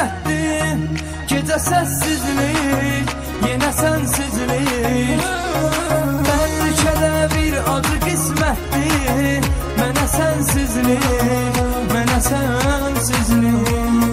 əziyyətdir, gecə səssizlik, yenə sənsizlik. Bəlkə də bir acı qismətdir, mənə sənsizlik, mənə sənsizlik.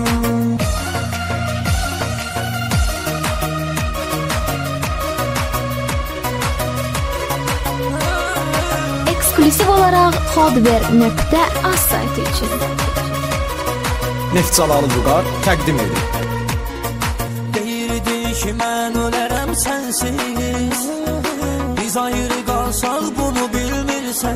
Eksklusiv olaraq Hardware.az saytı için Neftçalalı Vüqar təqdim edir. Deyirdi ki, mən ölərəm sənsiz, biz ayrı qalsaq bunu bilmirsən.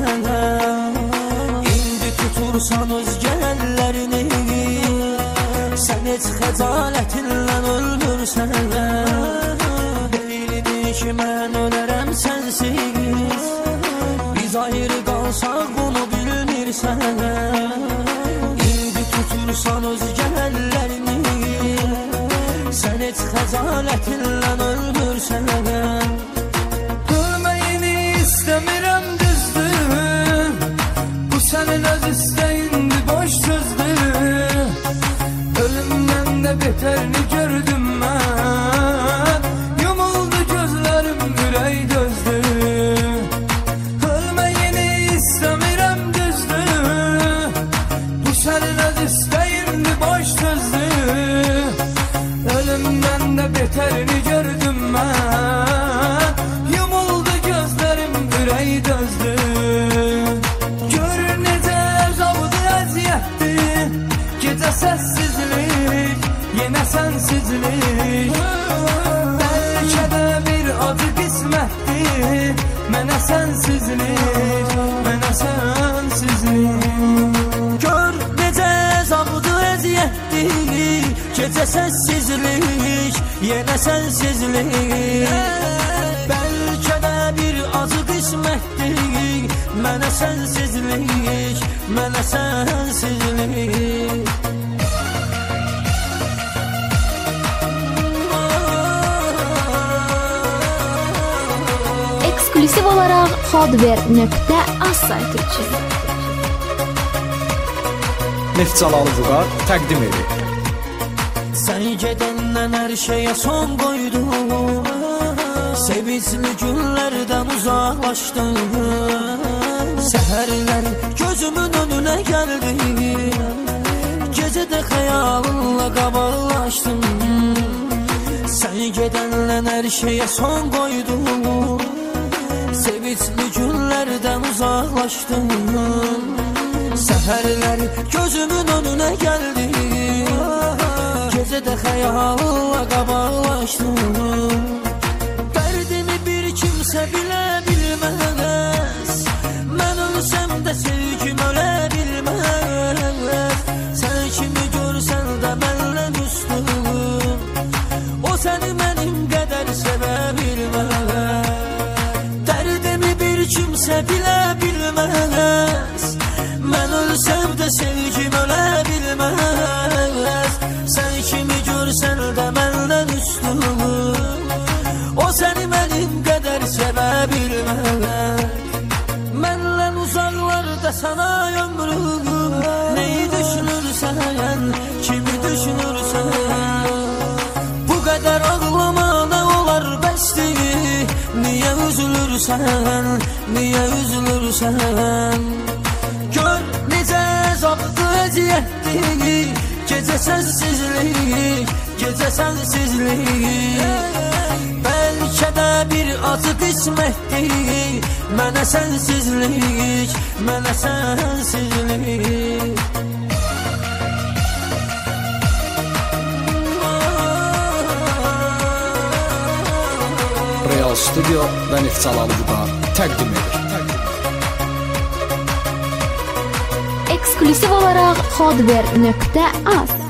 İndi tutursan özgə əllərini, sən heç xəcalətinlə öldürsən. Deyirdi ki, mən ölərəm sənsiz, biz ayrı qalsaq bunu bilmirsən. İndi tutursan özgə əllərini, sən heç xəcalətinlə öldürsən. Ölməyini istəmirəm düzdür, bu sənin öz istəyindir, boş sözdür. Ölümdən də betərini gördüm mən, yumuldu gözlərim, ürək dözdür. Betərini gördüm mən, yumuldu gözlərim, ürək dözdü. Gör necə əzabdı, əziyyətdir, gecə səssizlik, yenə sənsizlik. Bəlkə də bir acı qismətdir, mənə sənsizlik, mənə sənsizlik. Gör necə əzabdı, əziyyətdir, gecə səssizlik, yenə sənsizlik. Bəlkə də bir acı qismətdir, mənə sənsizlik, mənə sənsizlik. Eksklusiv olaraq Hardware.az saytı için Neftçalalı Vüqar təqdim edir. Sən gedəndən hər şeyə son qoydum, sevincli günlərdən uzaqlaşdım. Səhərlər gözümün önünə gəldi, gecədə xəyalınla qabarlaşdım. Sən gedəndən hər şeyə son qoydum, sevincli günlərdən uzaqlaşdım. Səhərlər gözümün önünə gəldi, gecədə xəyalınla qabarlaşdım. Dərdimi bir kimsə bilə bilməz, mən ölsəm də sevgim ölə bilməz. Sən kimi görsən də məndən üstün, o səni mənim qədər sevə bilməz. Dərdimi bir kimsə bilə bilməz, mən ölsəm də sevgim ölə bilməz. Sən kimi görsən də məndən üstün, o səni mənim qədər sevə bilməz. Məndən uzaqlarda sana ömrüm, neyi düşünürsən, kimi düşünürsən. Bu qədər ağlamana olar bəsdir, niyə üzülürsən, niyə üzülürsən. Gör necə əzabdı, əziyyətdir, gecə səssizlik, gecə sənsizlik. Bəlkə də bir acı qismətdir, mənə sənsizlik, mənə sənsizlik. Real Studio və Neftçalalı Vüqar təqdim edir. Eksklusiv olaraq Hardware.az